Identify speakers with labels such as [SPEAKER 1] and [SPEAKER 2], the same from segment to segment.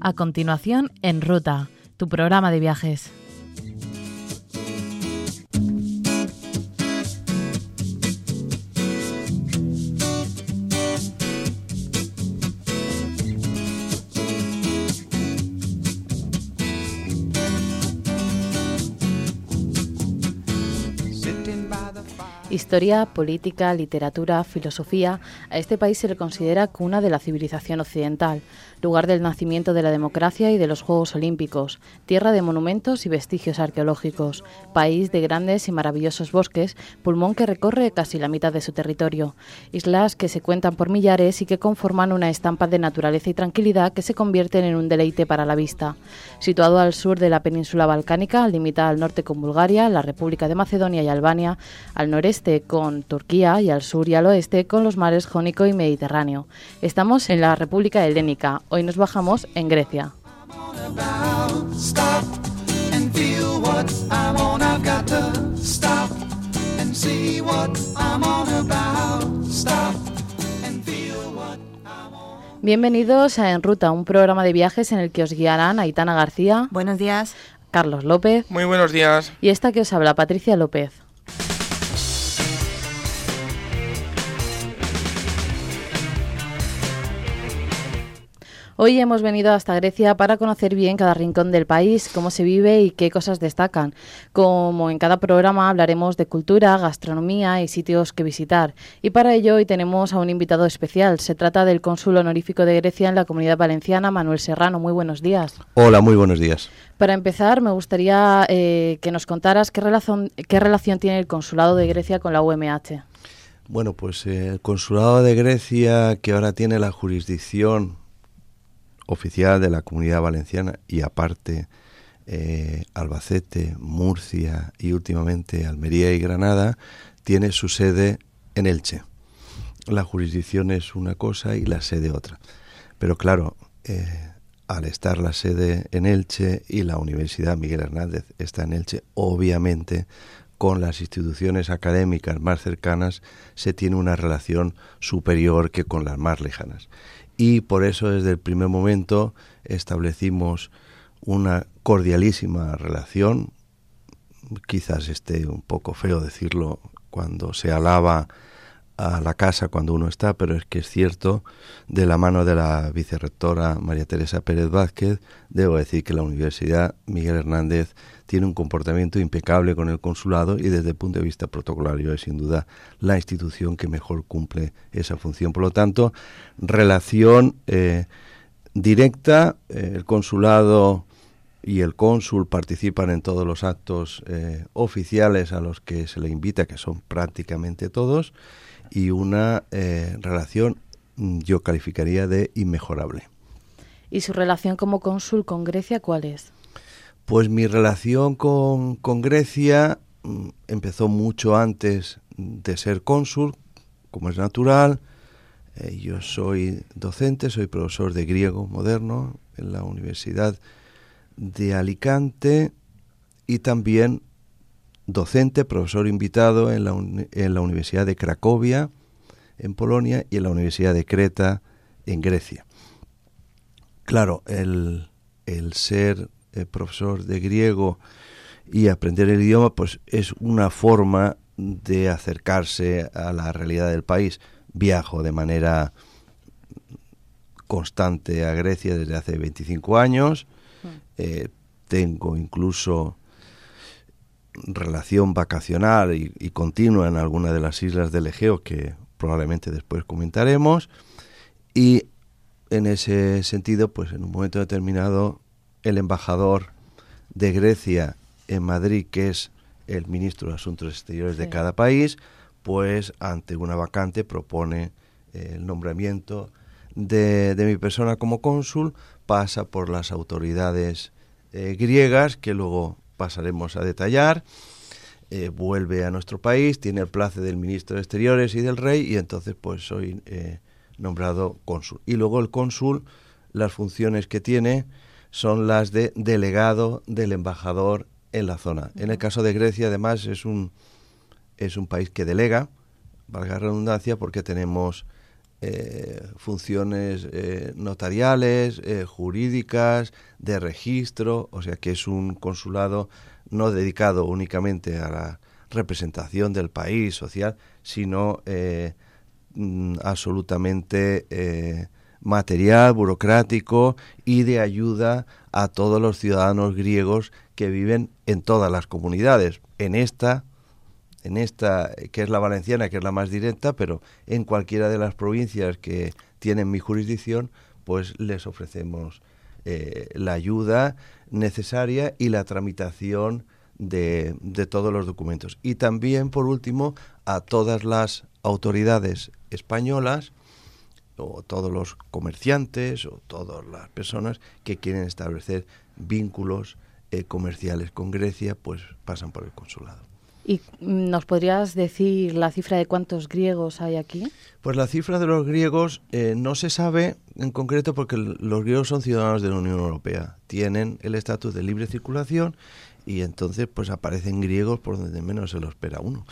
[SPEAKER 1] A continuación, En Ruta, tu programa de viajes. Historia, política, literatura, filosofía. A este país se le considera cuna de la civilización occidental, lugar del nacimiento de la democracia y de los Juegos Olímpicos, tierra de monumentos y vestigios arqueológicos, país de grandes y maravillosos bosques, pulmón que recorre casi la mitad de su territorio, islas que se cuentan por millares y que conforman una estampa de naturaleza y tranquilidad que se convierten en un deleite para la vista. Situado al sur de la península balcánica, limita al norte con Bulgaria, la República de Macedonia y Albania, al noreste con Turquía y al sur y al oeste con los mares Jónico y Mediterráneo. Estamos en la República Helénica. Hoy nos bajamos en Grecia. Bienvenidos a En Ruta, un programa de viajes en el que os guiarán Aitana García.
[SPEAKER 2] Buenos días.
[SPEAKER 1] Carlos López.
[SPEAKER 3] Muy buenos días.
[SPEAKER 1] Y esta que os habla, Patricia López. Hoy hemos venido hasta Grecia para conocer bien cada rincón del país, cómo se vive y qué cosas destacan. Como en cada programa hablaremos de cultura, gastronomía y sitios que visitar. Y para ello hoy tenemos a un invitado especial. Se trata del cónsul honorífico de Grecia en la Comunidad Valenciana, Manuel Serrano. Muy buenos días.
[SPEAKER 4] Hola, muy buenos días.
[SPEAKER 1] Para empezar, me gustaría que nos contaras qué relación tiene el consulado de Grecia con la UMH.
[SPEAKER 4] Bueno, pues el consulado de Grecia, que ahora tiene la jurisdicción oficial de la Comunidad Valenciana y aparte Albacete, Murcia y últimamente Almería y Granada, tiene su sede en Elche. La jurisdicción es una cosa y la sede otra. Pero claro, al estar la sede en Elche y la Universidad Miguel Hernández está en Elche, obviamente con las instituciones académicas más cercanas se tiene una relación superior que con las más lejanas. Y por eso desde el primer momento establecimos una cordialísima relación. Quizás esté un poco feo decirlo cuando se alaba a la casa cuando uno está, pero es que es cierto, de la mano de la vicerrectora María Teresa Pérez Vázquez, debo decir que la Universidad Miguel Hernández tiene un comportamiento impecable con el consulado y desde el punto de vista protocolario es sin duda la institución que mejor cumple esa función. Por lo tanto, relación directa, el consulado y el cónsul participan en todos los actos oficiales a los que se le invita, que son prácticamente todos, y una relación yo calificaría de inmejorable.
[SPEAKER 1] ¿Y su relación como cónsul con Grecia cuál es?
[SPEAKER 4] Pues mi relación con Grecia empezó mucho antes de ser cónsul, como es natural. Yo soy docente, soy profesor de griego moderno en la Universidad de Alicante y también docente, profesor invitado en la Universidad de Cracovia, en Polonia, y en la Universidad de Creta, en Grecia. Claro, el ser profesor de griego y aprender el idioma, pues es una forma de acercarse a la realidad del país. Viajo de manera constante a Grecia desde hace 25 años. Tengo incluso relación vacacional y continua en alguna de las islas del Egeo que probablemente después comentaremos, y en ese sentido pues en un momento determinado el embajador de Grecia en Madrid, que es el ministro de Asuntos Exteriores de cada país, pues ante una vacante propone el nombramiento de mi persona como cónsul. Pasa por las autoridades griegas, que luego pasaremos a detallar, vuelve a nuestro país, tiene el place del ministro de Exteriores y del rey, y entonces pues soy nombrado cónsul. Y luego el cónsul, las funciones que tiene son las de delegado del embajador en la zona. En el caso de Grecia, además, es un país que delega, valga la redundancia, porque tenemos funciones notariales, jurídicas, de registro, o sea que es un consulado no dedicado únicamente a la representación del país social, sino absolutamente material, burocrático y de ayuda a todos los ciudadanos griegos que viven en todas las comunidades, en esta que es la valenciana, que es la más directa, pero en cualquiera de las provincias que tienen mi jurisdicción, pues les ofrecemos la ayuda necesaria y la tramitación de todos los documentos. Y también, por último, a todas las autoridades españolas, o todos los comerciantes, o todas las personas que quieren establecer vínculos comerciales con Grecia, pues pasan por el consulado.
[SPEAKER 1] ¿Y nos podrías decir la cifra de cuántos griegos hay aquí?
[SPEAKER 4] Pues la cifra de los griegos no se sabe en concreto porque los griegos son ciudadanos de la Unión Europea, tienen el estatus de libre circulación y entonces pues aparecen griegos por donde menos se lo espera uno.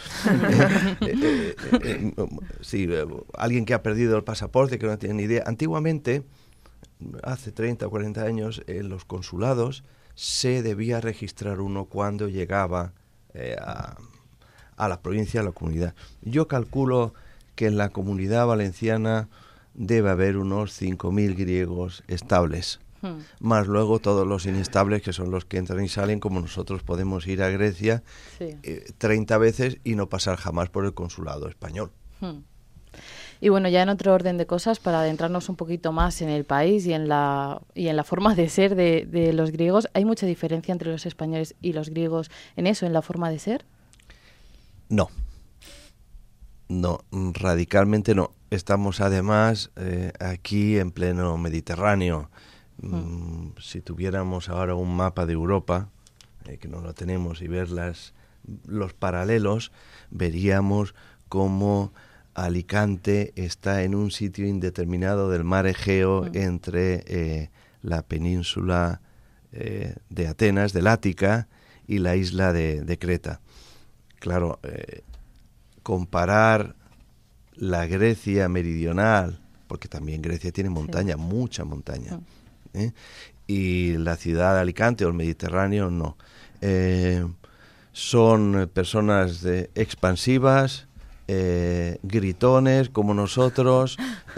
[SPEAKER 4] Sí, alguien que ha perdido el pasaporte, que no tiene ni idea. Antiguamente, hace 30 o 40 años, en los consulados se debía registrar uno cuando llegaba a la provincia, a la comunidad. Yo calculo que en la Comunidad Valenciana debe haber unos 5.000 griegos estables, más luego todos los inestables, que son los que entran y salen, como nosotros podemos ir a Grecia 30 veces y no pasar jamás por el consulado español.
[SPEAKER 1] Y bueno, ya en otro orden de cosas, para adentrarnos un poquito más en el país y en la forma de ser de los griegos, ¿hay mucha diferencia entre los españoles y los griegos en eso, en la forma de ser? No, radicalmente no. Estamos además aquí en pleno Mediterráneo. Si tuviéramos ahora un mapa de Europa, que no lo tenemos, y ver los paralelos, veríamos cómo Alicante está en un sitio indeterminado del mar Egeo entre la península de Atenas, del Ática, y la isla de Creta. Claro, comparar la Grecia meridional, porque también Grecia tiene montaña, mucha montaña, y la ciudad de Alicante o el Mediterráneo, no. Son personas expansivas, gritones como nosotros,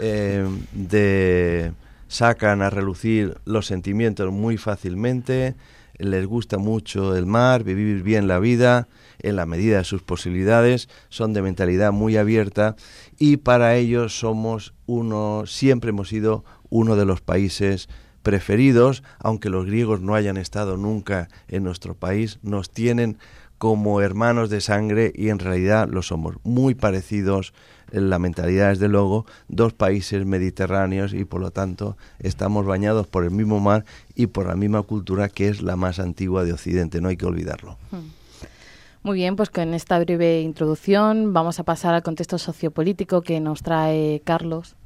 [SPEAKER 1] sacan a relucir los sentimientos muy fácilmente, les gusta mucho el mar, vivir bien la vida en la medida de sus posibilidades, son de mentalidad muy abierta y para ellos siempre hemos sido uno de los países preferidos, aunque los griegos no hayan estado nunca en nuestro país, nos tienen como hermanos de sangre y en realidad lo somos, muy parecidos en la mentalidad, desde luego, dos países mediterráneos y por lo tanto estamos bañados por el mismo mar y por la misma cultura que es la más antigua de Occidente, no hay que olvidarlo. Muy bien, pues con esta breve introducción vamos a pasar al contexto sociopolítico que nos trae Carlos.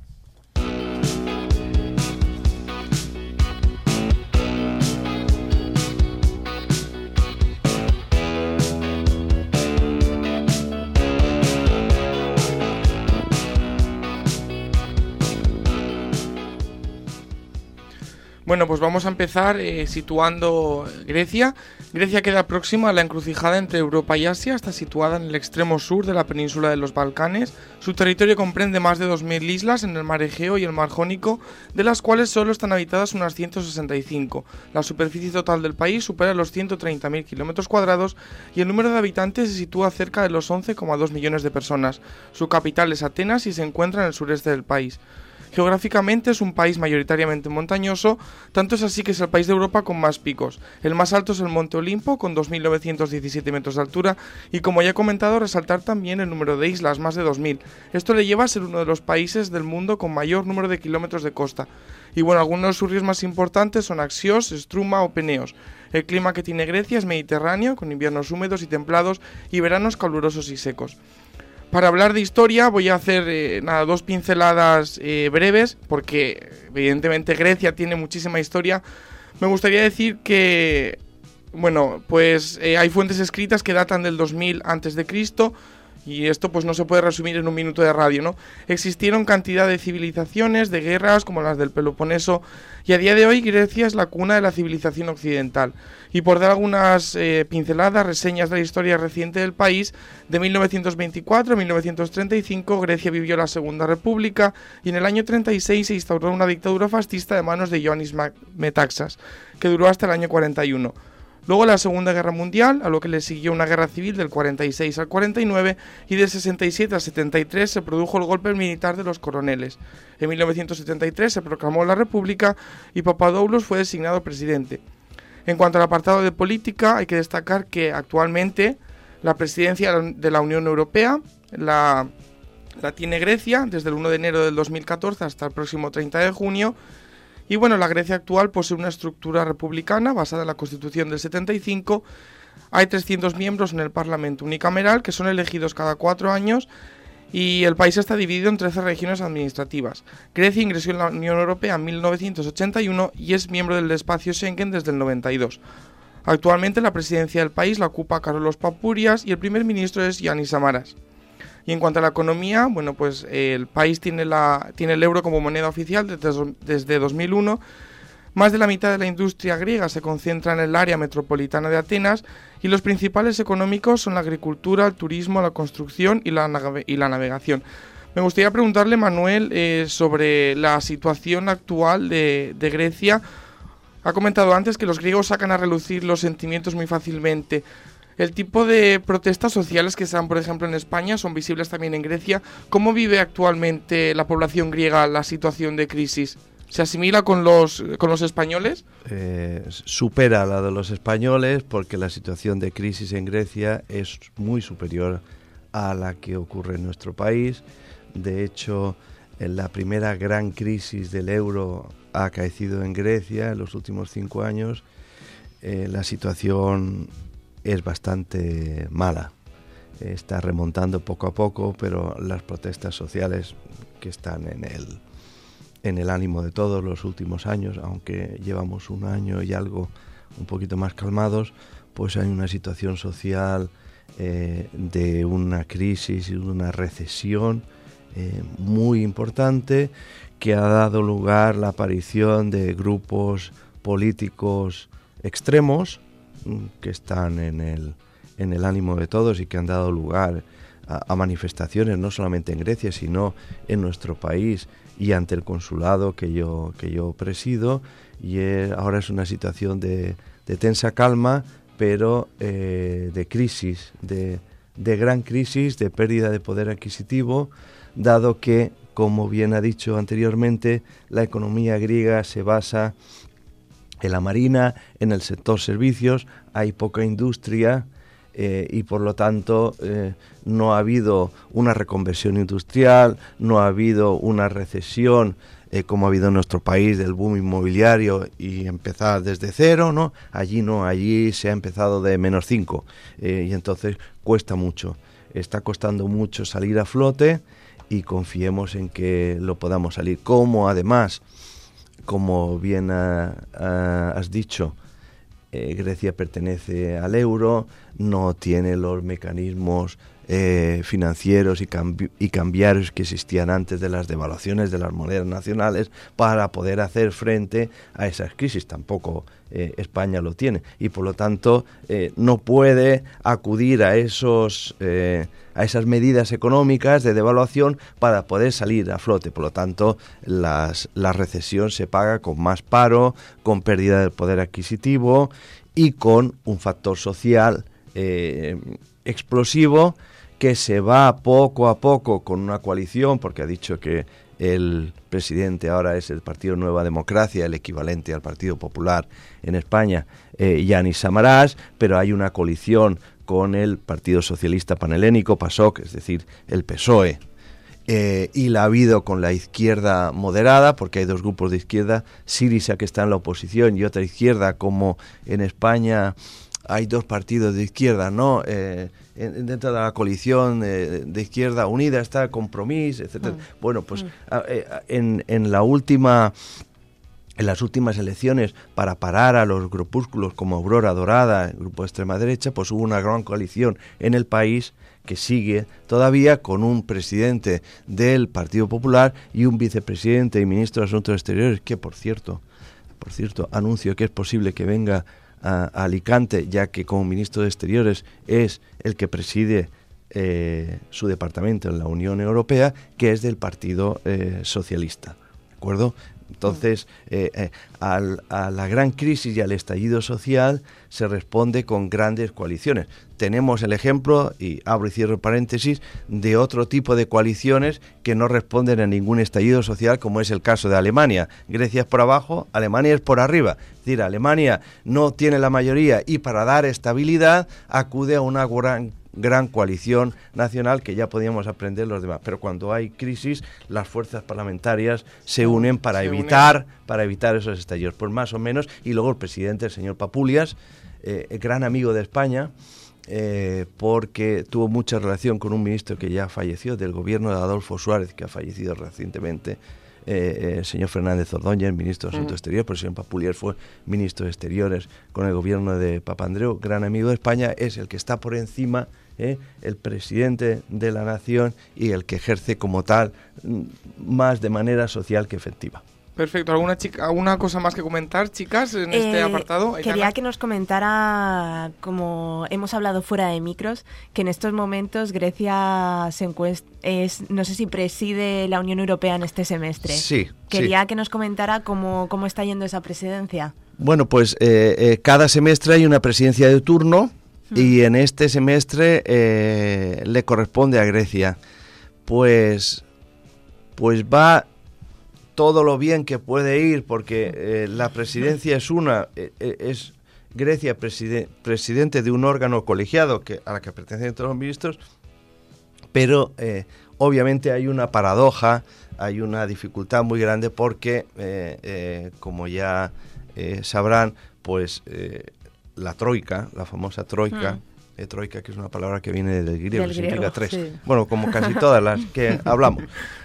[SPEAKER 2] Bueno, pues vamos a empezar situando Grecia. Grecia queda próxima a la encrucijada entre Europa y Asia, está situada en el extremo sur de la península de los Balcanes. Su territorio comprende más de 2.000 islas en el mar Egeo y el mar Jónico, de las cuales solo están habitadas unas 165. La superficie total del país supera los 130.000 kilómetros cuadrados y el número de habitantes se sitúa cerca de los 11,2 millones de personas. Su capital es Atenas y se encuentra en el sureste del país. Geográficamente es un país mayoritariamente montañoso, tanto es así que es el país de Europa con más picos. El más alto es el Monte Olimpo, con 2.917 metros de altura, y como ya he comentado, resaltar también el número de islas, más de 2.000. Esto le lleva a ser uno de los países del mundo con mayor número de kilómetros de costa. Y bueno, algunos de sus ríos más importantes son Axios, Struma o Peneos. El clima que tiene Grecia es mediterráneo, con inviernos húmedos y templados y veranos calurosos y secos. Para hablar de historia voy a hacer dos pinceladas breves, porque evidentemente Grecia tiene muchísima historia. Me gustaría decir que, bueno, pues hay fuentes escritas que datan del 2000 a.C., Y esto pues no se puede resumir en un minuto de radio, ¿no? Existieron cantidad de civilizaciones, de guerras, como las del Peloponeso, y a día de hoy Grecia es la cuna de la civilización occidental. Y por dar algunas pinceladas, reseñas de la historia reciente del país, de 1924 a 1935 Grecia vivió la Segunda República, y en el año 36 se instauró una dictadura fascista de manos de Ioannis Metaxas, que duró hasta el año 41. Luego la Segunda Guerra Mundial, a lo que le siguió una guerra civil del 46 al 49, y del 67 al 73 se produjo el golpe militar de los coroneles. En 1973 se proclamó la República y Papadopoulos fue designado presidente. En cuanto al apartado de política, hay que destacar que actualmente la presidencia de la Unión Europea la tiene Grecia desde el 1 de enero del 2014 hasta el próximo 30 de junio. Y bueno, la Grecia actual posee una estructura republicana basada en la Constitución del 75. Hay 300 miembros en el Parlamento unicameral que son elegidos cada 4 años y el país está dividido en 13 regiones administrativas. Grecia ingresó en la Unión Europea en 1981 y es miembro del espacio Schengen desde el 92. Actualmente la presidencia del país la ocupa Carlos Papourias y el primer ministro es Yannis Samaras. Y en cuanto a la economía, bueno, pues el país tiene el euro como moneda oficial desde 2001. Más de la mitad de la industria griega se concentra en el área metropolitana de Atenas y los principales económicos son la agricultura, el turismo, la construcción y la navegación. Me gustaría preguntarle, Manuel, sobre la situación actual de Grecia. Ha comentado antes que los griegos sacan a relucir los sentimientos muy fácilmente. El tipo de protestas sociales que se dan, por ejemplo, en España son visibles también en Grecia. ¿Cómo vive actualmente la población griega la situación de crisis? ¿Se asimila con los españoles?
[SPEAKER 4] Supera la de los españoles porque la situación de crisis en Grecia es muy superior a la que ocurre en nuestro país. De hecho, en la primera gran crisis del euro ha acaecido en Grecia en los últimos 5 años. La situación es bastante mala. Está remontando poco a poco, pero las protestas sociales que están en el ánimo de todos los últimos años, aunque llevamos un año y algo un poquito más calmados, pues hay una situación social de una crisis y una recesión muy importante que ha dado lugar a la aparición de grupos políticos extremos que están en el ánimo de todos y que han dado lugar a manifestaciones no solamente en Grecia sino en nuestro país y ante el consulado que yo presido, y ahora es una situación de tensa calma, pero de crisis, de gran crisis, de pérdida de poder adquisitivo, dado que, como bien ha dicho anteriormente, la economía griega se basa en la marina, en el sector servicios, hay poca industria y por lo tanto no ha habido una reconversión industrial, no ha habido una recesión como ha habido en nuestro país del boom inmobiliario y empezar desde cero, ¿no? Allí se ha empezado de -5 y entonces cuesta mucho, está costando mucho salir a flote y confiemos en que lo podamos salir, como además, como bien has dicho, Grecia pertenece al euro, no tiene los mecanismos financieros y cambiarios que existían antes de las devaluaciones de las monedas nacionales para poder hacer frente a esas crisis. Tampoco España lo tiene y por lo tanto no puede acudir a esas medidas económicas de devaluación para poder salir a flote. Por lo tanto, la recesión se paga con más paro, con pérdida del poder adquisitivo y con un factor social explosivo que se va poco a poco con una coalición, porque ha dicho que el presidente ahora es el Partido Nueva Democracia, el equivalente al Partido Popular en España, Yannis Samaras, pero hay una coalición con el Partido Socialista Panhelénico, PASOK, es decir, el PSOE, y la ha habido con la izquierda moderada, porque hay dos grupos de izquierda, Syriza, que está en la oposición, y otra izquierda, como en España hay dos partidos de izquierda, ¿no? Dentro de la coalición de Izquierda Unida está Compromís, etcétera. Bueno, pues en las últimas elecciones, para parar a los grupúsculos como Aurora Dorada, el grupo de extrema derecha, pues hubo una gran coalición en el país que sigue todavía con un presidente del Partido Popular y un vicepresidente y ministro de Asuntos Exteriores que, por cierto, anuncio que es posible que venga a Alicante, ya que como ministro de Exteriores es el que preside su departamento en la Unión Europea, que es del Partido Socialista, ¿de acuerdo? Entonces, a la gran crisis y al estallido social se responde con grandes coaliciones. Tenemos el ejemplo, y abro y cierro paréntesis, de otro tipo de coaliciones que no responden a ningún estallido social, como es el caso de Alemania. Grecia es por abajo, Alemania es por arriba. Es decir, Alemania no tiene la mayoría y para dar estabilidad acude a una gran coalición nacional que ya podíamos aprender los demás, pero cuando hay crisis las fuerzas parlamentarias se unen para evitar esos estallidos, pues más o menos. Y luego el presidente, el señor Papulias, gran amigo de España, porque tuvo mucha relación con un ministro que ya falleció del gobierno de Adolfo Suárez, que ha fallecido recientemente, el señor Fernández Ordóñez, ministro de Asuntos Exteriores, pero el señor Papulias fue ministro de Exteriores con el gobierno de Papandreou, gran amigo de España, es el que está por encima, el presidente de la nación, y el que ejerce como tal más de manera social que efectiva.
[SPEAKER 2] Perfecto. ¿Alguna cosa más que comentar, chicas, en este apartado?
[SPEAKER 3] Quería que nos comentara, como hemos hablado fuera de micros, que en estos momentos Grecia no sé si preside la Unión Europea en este semestre.
[SPEAKER 4] Sí.
[SPEAKER 3] Quería que nos comentara cómo está yendo esa presidencia.
[SPEAKER 4] Bueno, pues cada semestre hay una presidencia de turno y en este semestre le corresponde a Grecia. Pues va todo lo bien que puede ir, porque la presidencia es Grecia presidente de un órgano colegiado a la que pertenecen todos los ministros, pero obviamente hay una paradoja, hay una dificultad muy grande porque, como ya sabrán, pues la troika, la famosa troika, troika, que es una palabra que viene del griego, que significa tres. Sí. Bueno, como casi todas las que hablamos.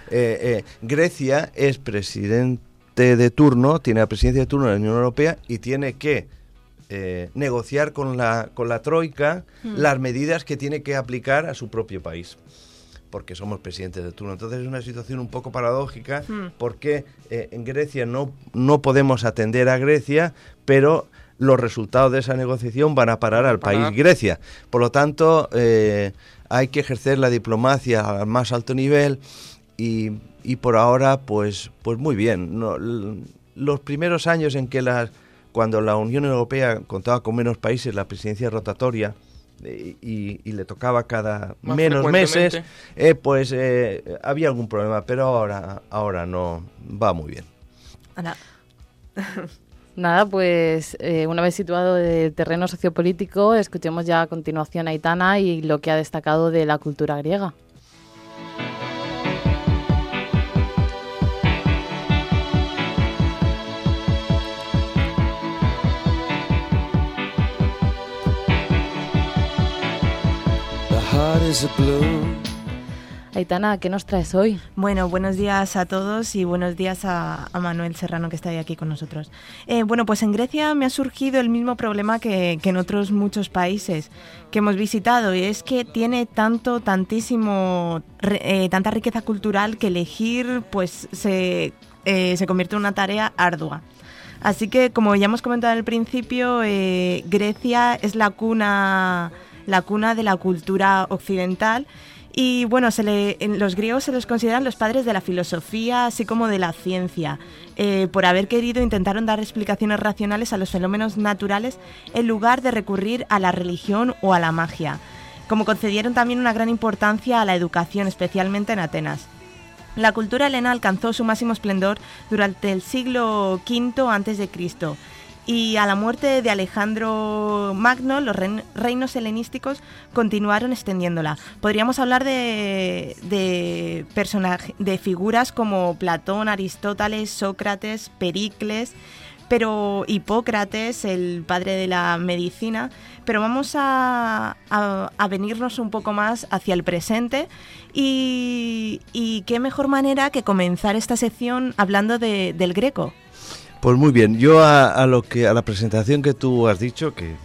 [SPEAKER 4] Grecia es presidente de turno, tiene la presidencia de turno de la Unión Europea y tiene que negociar con la troika las medidas que tiene que aplicar a su propio país, porque somos presidentes de turno. Entonces es una situación un poco paradójica, porque en Grecia no podemos atender a Grecia, pero los resultados de esa negociación van a parar al país Grecia. Por lo tanto, hay que ejercer la diplomacia al más alto nivel y por ahora, pues muy bien. Los primeros años en que cuando la Unión Europea contaba con menos países, la presidencia rotatoria y le tocaba cada menos meses, pues había algún problema, pero ahora no, va muy bien.
[SPEAKER 3] Ana.
[SPEAKER 1] Nada, pues una vez situado el terreno sociopolítico, escuchemos ya a continuación a Aitana y lo que ha destacado de la cultura griega. Aitana, ¿qué nos traes hoy?
[SPEAKER 3] Bueno, buenos días a todos y buenos días a Manuel Serrano, que está hoy aquí con nosotros. Bueno, pues en Grecia me ha surgido el mismo problema que en otros muchos países que hemos visitado, y es que tiene tanta riqueza cultural que elegir pues se convierte en una tarea ardua. Así que, como ya hemos comentado al principio, Grecia es la cuna de la cultura occidental. Y bueno, los griegos se los consideran los padres de la filosofía, así como de la ciencia, por haber intentaron dar explicaciones racionales a los fenómenos naturales en lugar de recurrir a la religión o a la magia. Como concedieron también una gran importancia a la educación, especialmente en Atenas. La cultura helena alcanzó su máximo esplendor durante el siglo V a.C., y a la muerte de Alejandro Magno, los reinos helenísticos continuaron extendiéndola. Podríamos hablar de figuras como Platón, Aristóteles, Sócrates, Pericles, pero Hipócrates, el padre de la medicina. Pero vamos a venirnos un poco más hacia el presente y qué mejor manera que comenzar esta sección hablando del Greco.
[SPEAKER 4] Pues muy bien, yo a la presentación que tú has dicho, que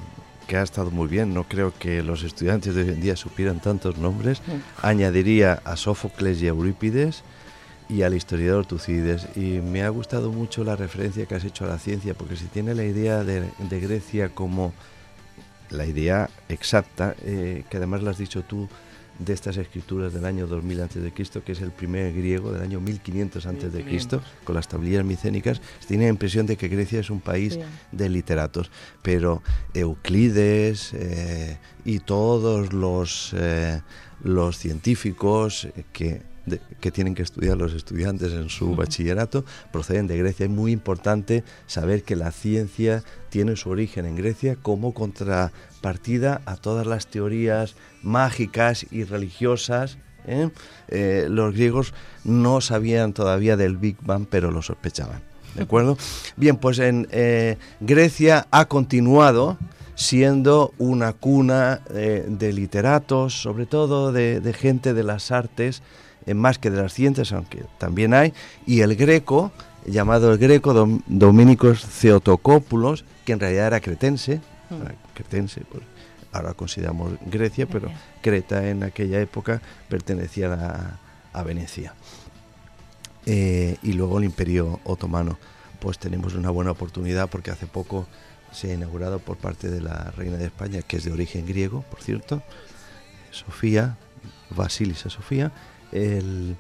[SPEAKER 4] que ha estado muy bien. No creo que los estudiantes de hoy en día supieran tantos nombres. Añadiría a Sófocles y a Eurípides y al historiador Tucídides. Y me ha gustado mucho la referencia que has hecho a la ciencia, porque si tiene la idea de Grecia como la idea exacta, que además la has dicho tú, de estas escrituras del año 2000 a.C., que es el primer griego del año 1500 a.C., con las tablillas micénicas, se tiene la impresión de que Grecia es un país de literatos, pero Euclides y todos los científicos que tienen que estudiar los estudiantes en su bachillerato proceden de Grecia. Es muy importante saber que la ciencia tiene su origen en Grecia como contrapartida a todas las teorías mágicas y religiosas. Los griegos no sabían todavía del Big Bang, pero lo sospechaban, ¿de acuerdo? Bien, pues en Grecia ha continuado siendo una cuna de literatos, sobre todo de gente de las artes, más que de las ciencias, aunque también hay, y el Greco, llamado el Greco, Dominicos Theotokópulos, que en realidad era cretense, pues ahora consideramos Grecia, pero Creta en aquella época pertenecía a Venecia. Y luego el Imperio Otomano. Pues tenemos una buena oportunidad porque hace poco se ha inaugurado por parte de la Reina de España, que es de origen griego, por cierto, Sofía, Basilisa Sofía, el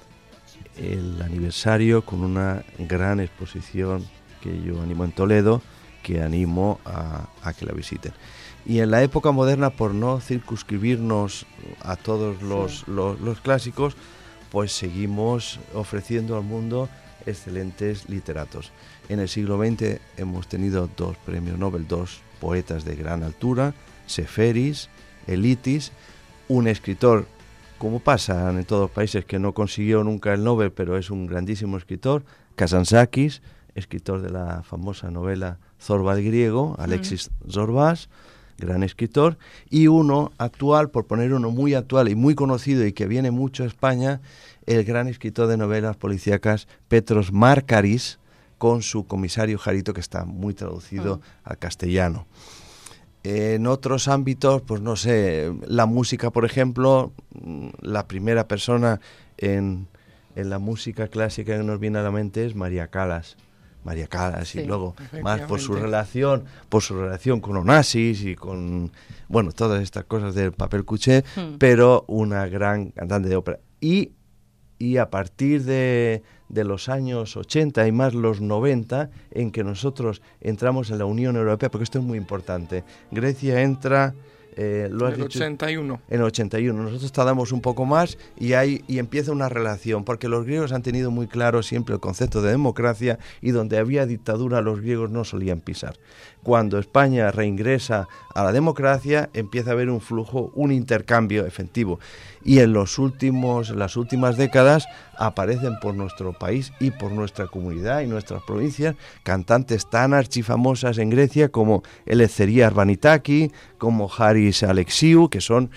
[SPEAKER 4] aniversario con una gran exposición que yo animo en Toledo, que animo a que la visiten. Y en la época moderna, por no circunscribirnos a todos los clásicos, pues seguimos ofreciendo al mundo excelentes literatos. En el siglo XX hemos tenido 2 premios Nobel, 2 poetas de gran altura, Seferis, Elitis, un escritor, como pasa en todos los países, que no consiguió nunca el Nobel, pero es un grandísimo escritor, Kazantzakis, escritor de la famosa novela Zorba el griego, Alexis Zorbas, gran escritor, y uno actual, por poner uno muy actual y muy conocido y que viene mucho a España, el gran escritor de novelas policíacas Petros Markaris, con su Comisario Jarito, que está muy traducido al castellano. En otros ámbitos, pues no sé, la música, por ejemplo, la primera persona en la música clásica que nos viene a la mente es María Callas, y luego más por su relación con Onassis y con, bueno, todas estas cosas del papel cuché, pero una gran cantante de ópera. Y a partir de los años 80 y más los 90, en que nosotros entramos en la Unión Europea, porque esto es muy importante. Grecia entra... lo has
[SPEAKER 2] en el
[SPEAKER 4] dicho,
[SPEAKER 2] 81.
[SPEAKER 4] En el 81. Nosotros tardamos un poco más y empieza una relación, porque los griegos han tenido muy claro siempre el concepto de democracia, y donde había dictadura los griegos no solían pisar. Cuando España reingresa a la democracia, empieza a haber un flujo, un intercambio efectivo. Y en las últimas décadas aparecen por nuestro país y por nuestra comunidad y nuestras provincias cantantes tan archifamosas en Grecia como Eleftheria Arvanitaki, como Haris Alexiou, que son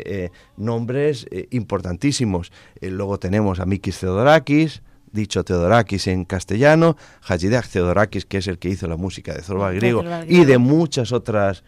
[SPEAKER 4] nombres importantísimos. Luego tenemos a Mikis Theodorakis, dicho Theodorakis en castellano, Hatzidakis Theodorakis, que es el que hizo la música de Zorba el griego, y de muchas otras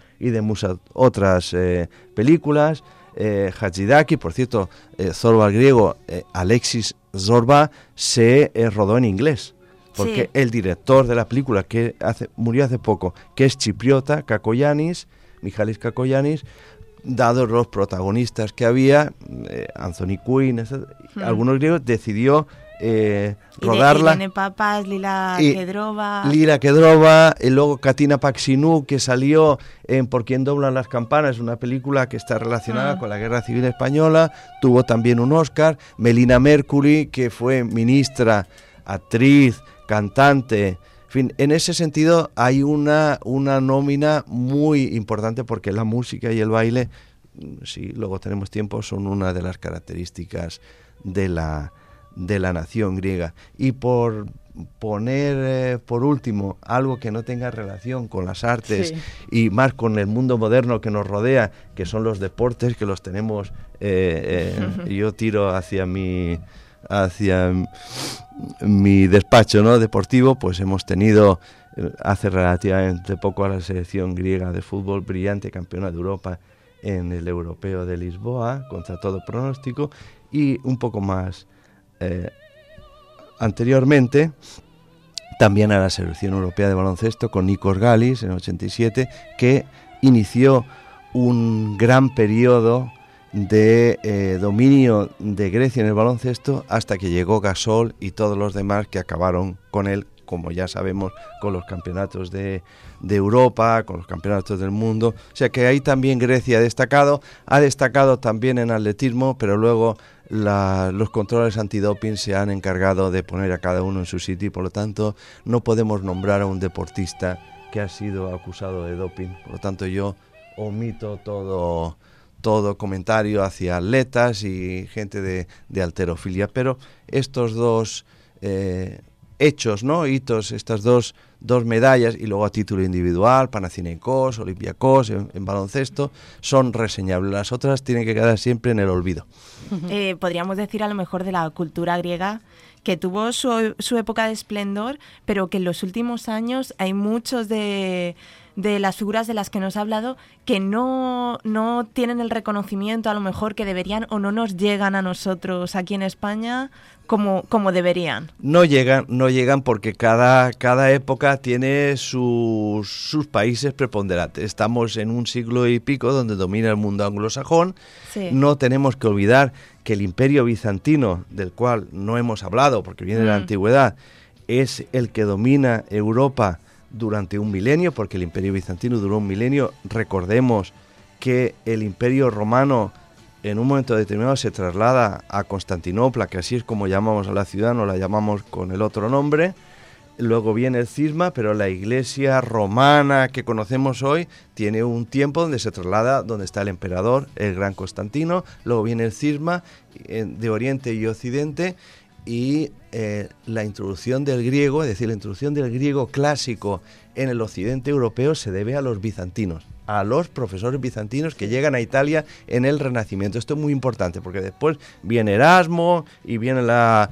[SPEAKER 4] películas. Hatzidakis, por cierto, Zorba el griego, Alexis Zorba, se rodó en inglés, porque el director de la película, que murió hace poco, que es chipriota, Michalis Kakoyannis, dados los protagonistas que había, Anthony Quinn, algunos griegos, decidió rodarla.
[SPEAKER 3] Irene Papas, Lila Kedrova,
[SPEAKER 4] y luego Katina Paxinou, que salió en Por quién doblan las campanas, una película que está relacionada con la Guerra Civil Española, tuvo también un Oscar. Melina Mercury, que fue ministra, actriz, cantante, en fin, en ese sentido hay una nómina muy importante, porque la música y el baile, si luego tenemos tiempo, son una de las características de la nación griega. Y por poner por último algo que no tenga relación con las artes y más con el mundo moderno que nos rodea, que son los deportes, que los tenemos, yo tiro hacia mi hacia mi despacho, ¿no?, deportivo, pues hemos tenido hace relativamente poco a la selección griega de fútbol, brillante campeona de Europa en el Europeo de Lisboa, contra todo pronóstico, y un poco más anteriormente también a la selección europea de baloncesto con Nikos Galis en el 87, que inició un gran periodo de dominio de Grecia en el baloncesto hasta que llegó Gasol y todos los demás que acabaron con él, como ya sabemos, con los campeonatos de Europa, con los campeonatos del mundo. O sea que ahí también Grecia ha destacado también en atletismo, pero luego los controles antidoping se han encargado de poner a cada uno en su sitio y por lo tanto no podemos nombrar a un deportista que ha sido acusado de doping. Por lo tanto yo omito todo comentario hacia atletas y gente de halterofilia, pero estos dos hechos, ¿no?, hitos, estas dos medallas, y luego a título individual, Panathinaikos, Olympiacos en baloncesto, son reseñables. Las otras tienen que quedar siempre en el olvido.
[SPEAKER 3] Podríamos decir a lo mejor de la cultura griega que tuvo su época de esplendor, pero que en los últimos años hay muchos de las figuras de las que nos ha hablado que no tienen el reconocimiento a lo mejor que deberían, o no nos llegan a nosotros aquí en España como deberían. No
[SPEAKER 4] llegan porque cada época tiene sus países preponderantes. Estamos en un siglo y pico donde domina el mundo anglosajón. Sí. No tenemos que olvidar que el Imperio Bizantino, del cual no hemos hablado porque viene de la antigüedad, es el que domina Europa durante un milenio, porque el Imperio Bizantino duró un milenio. Recordemos que el Imperio Romano en un momento determinado se traslada a Constantinopla, que así es como llamamos a la ciudad, no la llamamos con el otro nombre. Luego viene el cisma, pero la iglesia romana que conocemos hoy tiene un tiempo donde se traslada, donde está el emperador, el gran Constantino. Luego viene el cisma de Oriente y Occidente, y la introducción del griego, es decir, la introducción del griego clásico en el occidente europeo se debe a los bizantinos, a los profesores bizantinos que llegan a Italia en el Renacimiento. Esto es muy importante porque después viene Erasmo y viene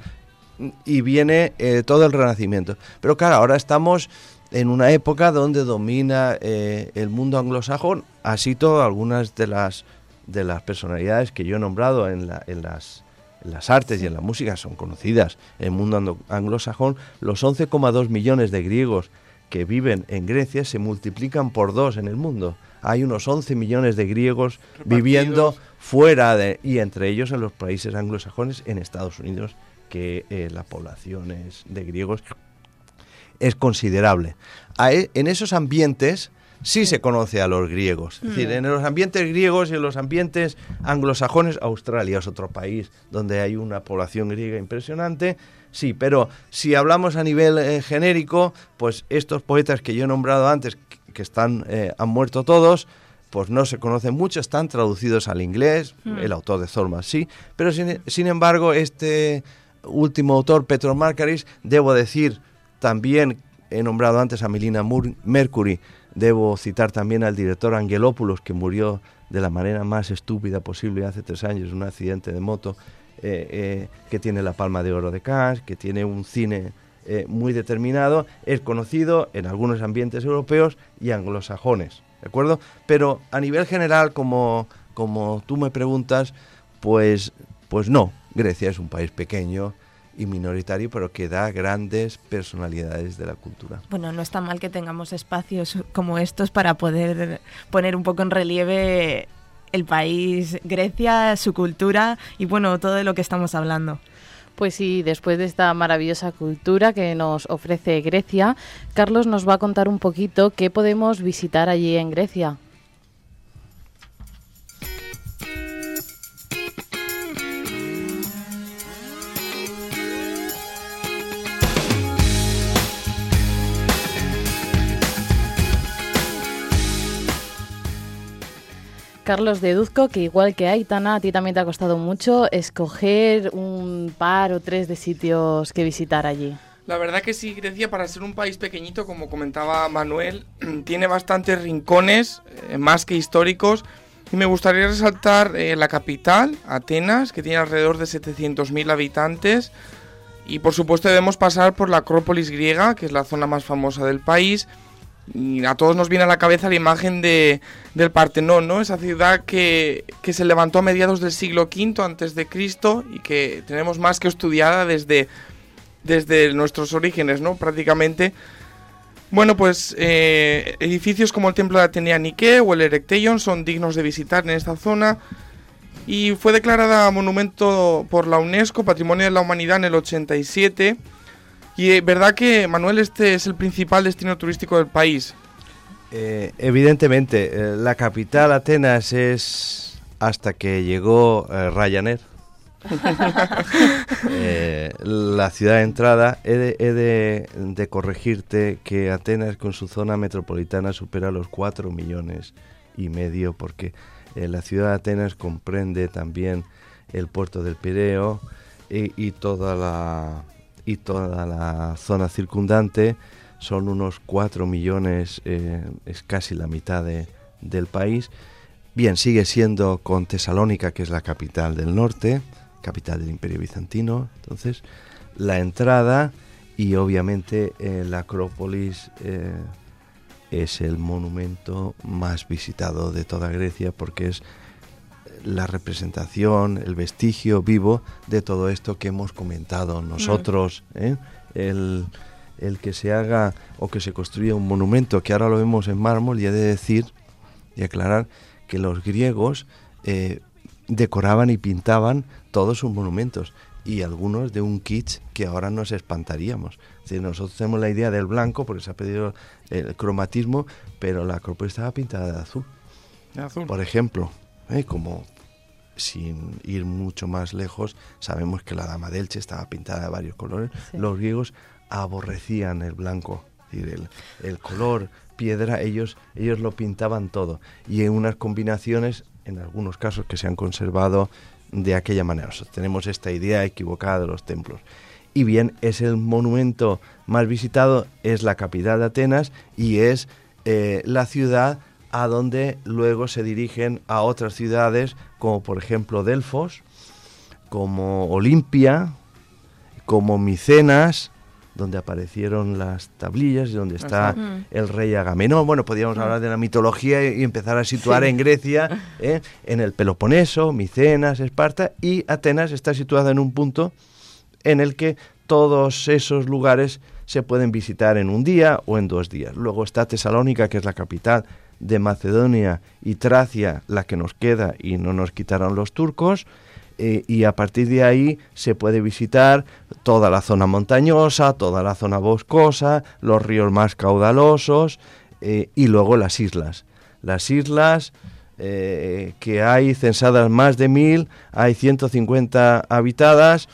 [SPEAKER 4] todo el Renacimiento. Pero claro, ahora estamos en una época donde domina el mundo anglosajón. Así todo, algunas de las personalidades que yo he nombrado en las artes y en la música son conocidas en el mundo anglosajón. Los 11,2 millones de griegos que viven en Grecia se multiplican por 2 en el mundo. Hay unos 11 millones de griegos viviendo fuera y entre ellos en los países anglosajones, en Estados Unidos, que la población de griegos es considerable. En esos ambientes sí se conoce a los griegos. Es decir, en los ambientes griegos y en los ambientes anglosajones, Australia es otro país donde hay una población griega impresionante, sí, pero si hablamos a nivel genérico, pues estos poetas que yo he nombrado antes, que han muerto todos, pues no se conocen mucho, están traducidos al inglés, el autor de Zormas sí, pero sin embargo este último autor, Petros Markaris, debo decir, también he nombrado antes a Melina Mercury, debo citar también al director Angelopoulos, que murió de la manera más estúpida posible hace 3 años en un accidente de moto, que tiene la Palma de Oro de Cannes, que tiene un cine muy determinado, es conocido en algunos ambientes europeos y anglosajones, ¿de acuerdo? Pero a nivel general, como tú me preguntas, pues no, Grecia es un país pequeño y minoritario, pero que da grandes personalidades de la cultura.
[SPEAKER 3] Bueno, no está mal que tengamos espacios como estos para poder poner un poco en relieve el país, Grecia, su cultura y bueno, todo de lo que estamos hablando.
[SPEAKER 1] Pues sí, después de esta maravillosa cultura que nos ofrece Grecia, Carlos nos va a contar un poquito qué podemos visitar allí en Grecia. Carlos, deduzco que igual que Aitana, a ti también te ha costado mucho escoger un par o 3 de sitios que visitar allí.
[SPEAKER 2] La verdad que sí, Grecia, para ser un país pequeñito, como comentaba Manuel, tiene bastantes rincones, más que históricos, Y me gustaría resaltar la capital, Atenas, que tiene alrededor de 700.000 habitantes. Y por supuesto debemos pasar por la Acrópolis griega, que es la zona más famosa del país. Y a todos nos viene a la cabeza la imagen del Partenón, ¿no? Esa ciudad que se levantó a mediados del siglo V a.C. y que tenemos más que estudiada desde nuestros orígenes, ¿no? Prácticamente. Bueno, pues edificios como el Templo de Atenea Nike o el Erecteion son dignos de visitar en esta zona. Y fue declarada monumento por la UNESCO, Patrimonio de la Humanidad, en el 87. Y verdad que, Manuel, este es el principal destino turístico del país.
[SPEAKER 4] Evidentemente, la capital, Atenas, es hasta que llegó Ryanair. La ciudad de entrada. He de corregirte que Atenas, con su zona metropolitana, supera los 4,5 millones, porque la ciudad de Atenas comprende también el puerto del Pireo y toda la zona circundante. Son unos 4 millones, es casi la mitad del país. Bien, sigue siendo con Tesalónica, que es la capital del norte, capital del Imperio Bizantino. Entonces, la entrada y obviamente la Acrópolis es el monumento más visitado de toda Grecia, porque es la representación, el vestigio vivo de todo esto que hemos comentado nosotros. El que se haga o que se construya un monumento, que ahora lo vemos en mármol, y he de decir y aclarar que los griegos decoraban y pintaban todos sus monumentos, y algunos de un kitsch que ahora nos espantaríamos. Es decir, nosotros tenemos la idea del blanco porque se ha pedido el cromatismo, pero la Acrópolis estaba pintada de azul. Por ejemplo, como sin ir mucho más lejos, sabemos que la Dama de Elche estaba pintada de varios colores. Sí. Los griegos aborrecían el blanco, es decir, el color piedra, ellos lo pintaban todo, y en unas combinaciones, en algunos casos, que se han conservado de aquella manera. Nosotros tenemos esta idea equivocada de los templos. Y bien, es el monumento más visitado, es la capital de Atenas, y es la ciudad a donde luego se dirigen a otras ciudades, como por ejemplo Delfos, como Olimpia, como Micenas, donde aparecieron las tablillas y donde está el rey Agamenón. Bueno, podríamos hablar de la mitología y empezar a situar en Grecia, en el Peloponeso, Micenas, Esparta, y Atenas está situada en un punto en el que todos esos lugares se pueden visitar en un día o en 2 días. Luego está Tesalónica, que es la capital de Macedonia y Tracia, la que nos queda y no nos quitaron los turcos. Y a partir de ahí se puede visitar toda la zona montañosa, toda la zona boscosa, los ríos más caudalosos, y luego las islas. Las islas, que hay censadas más de 1.000, hay 150 habitadas,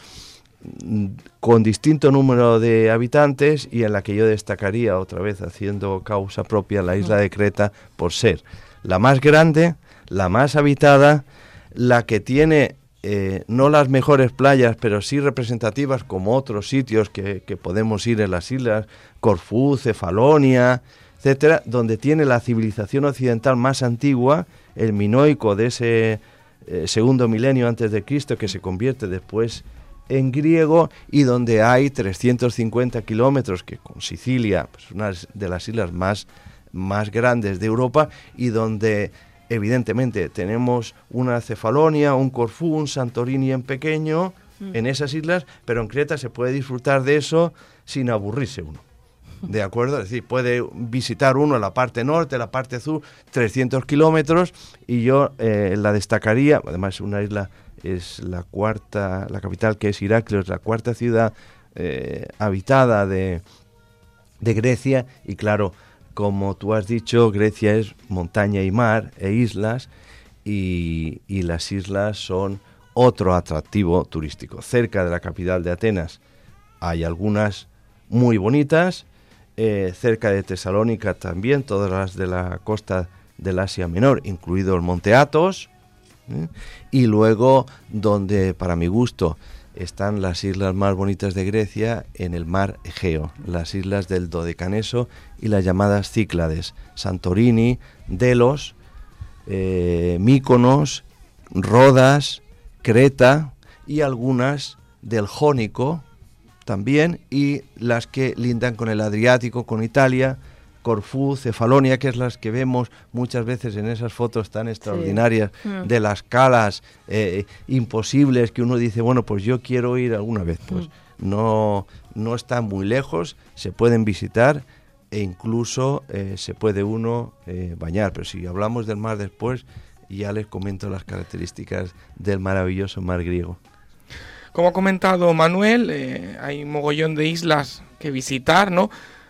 [SPEAKER 4] con distinto número de habitantes, y en la que yo destacaría, otra vez haciendo causa propia, la isla de Creta, por ser la más grande, la más habitada, la que tiene no las mejores playas, pero sí representativas como otros sitios que podemos ir en las islas, Corfú, Cefalonia, etcétera, donde tiene la civilización occidental más antigua, el minoico de ese segundo milenio antes de Cristo, que se convierte después en griego, y donde hay 350 kilómetros, que con Sicilia, pues una de las islas más grandes de Europa, y donde evidentemente tenemos una Cefalonia, un Corfú, un Santorini en pequeño, en esas islas, pero en Creta se puede disfrutar de eso sin aburrirse uno. ¿De acuerdo? Es decir, puede visitar uno la parte norte, la parte sur, 300 kilómetros, y yo la destacaría. Además, una isla es la capital, que es Heraclios, la cuarta ciudad habitada de Grecia, y claro, como tú has dicho, Grecia es montaña y mar e islas, y las islas son otro atractivo turístico. Cerca de la capital de Atenas hay algunas muy bonitas, cerca de Tesalónica también, todas las de la costa del Asia Menor, incluido el Monte Athos, y luego, donde para mi gusto están las islas más bonitas de Grecia, en el mar Egeo, las islas del Dodecaneso y las llamadas Cíclades, Santorini, Delos, Míkonos, Rodas, Creta y algunas del Jónico también, y las que lindan con el Adriático, con Italia, Corfú, Cefalonia, que es las que vemos muchas veces en esas fotos tan extraordinarias de las calas imposibles, que uno dice, bueno, pues yo quiero ir alguna vez. Pues no están muy lejos, se pueden visitar e incluso se puede uno bañar. Pero si hablamos del mar después, ya les comento las características del maravilloso mar griego.
[SPEAKER 2] Como ha comentado Manuel, hay un mogollón de islas que visitar, ¿no?